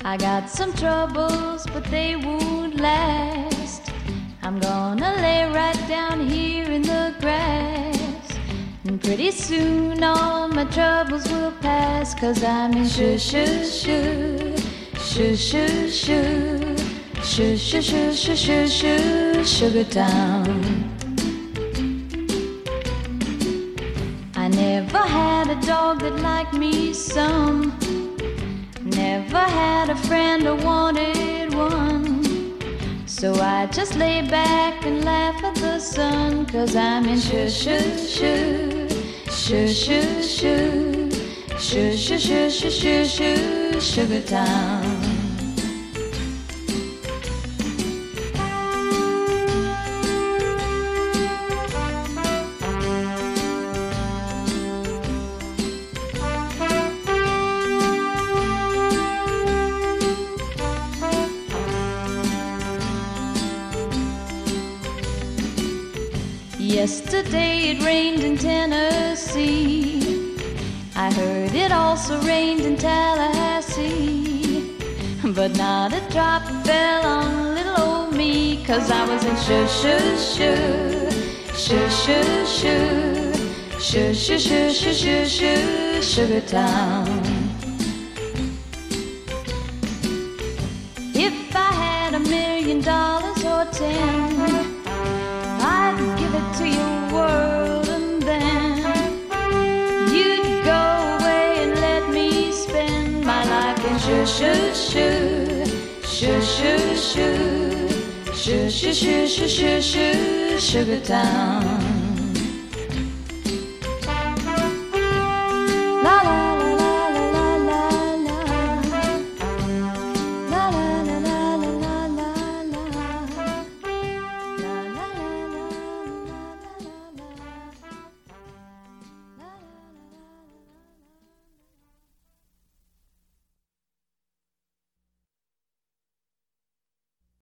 I got some troubles, but they won't last. I'm gonna lay right down here in the grass, and pretty soon all my troubles will pass. 'Cause I'm in shoo shoo shoo, shoo shoo shoo, shoo shoo shoo shoo shoo shoo, Sugar Town. I never had a dog that liked me some, never had a friend or wanted one. So I just lay back and laugh at the sun. 'Cause I'm in shoo shoo shoo, shoo shoo shoo, shoo shoo shoo shoo shoo shoo, Sugar Town. Yesterday it rained in Tennessee. I heard it also rained in Tallahassee, but not a drop fell on little old me. 'Cause I was in shoo shoo shoo, shoo shoo shoo, shoo shoo shoo shoo shoo shoo, Sugar Town. If I had $1,000,000 or 10, I'd give it to your world, and then you'd go away and let me spend my life in shoo shoo shoo, shoo shoo shoo, shoo shoo shoo shoo shoo, Sugar Town.